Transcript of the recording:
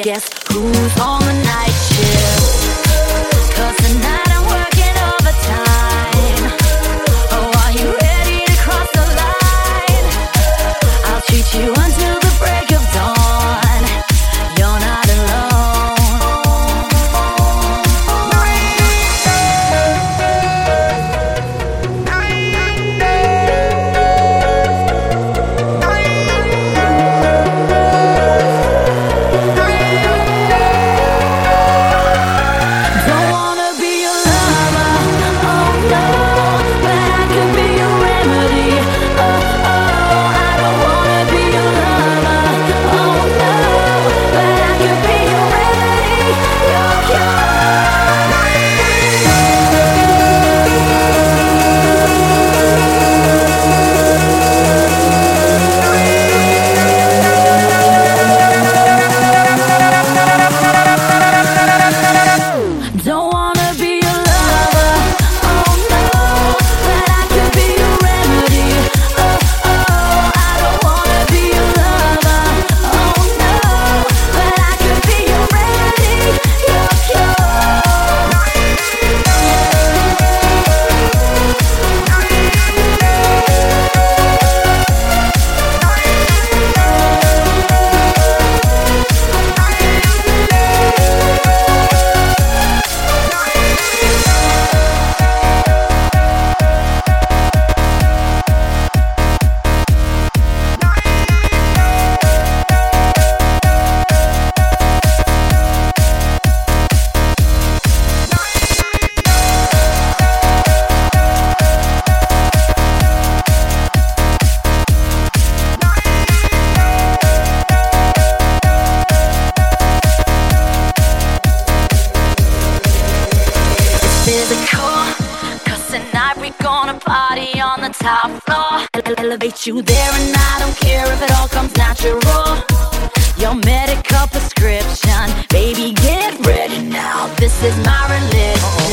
Guess who's on the night shift? 'Cause tonight I'm working overtime. Oh, are you ready to cross the line? I'll treat you until the break of dawn. You're not alone. Don't wanna be your lover, oh no, but I could be your remedy. Oh, oh, I don't wanna be your lover, oh no, but I could be your remedy. Your cure. Don't wanna be your lover, oh no, but I could be your remedy. Oh, oh, I don't wanna be your lover, oh no, but I could be your remedy, your cure. Physical, 'cause tonight we gonna party on the top floor. Elevate you there and I don't care if it all comes natural. Your medical prescription, baby, get ready now. This is my religion.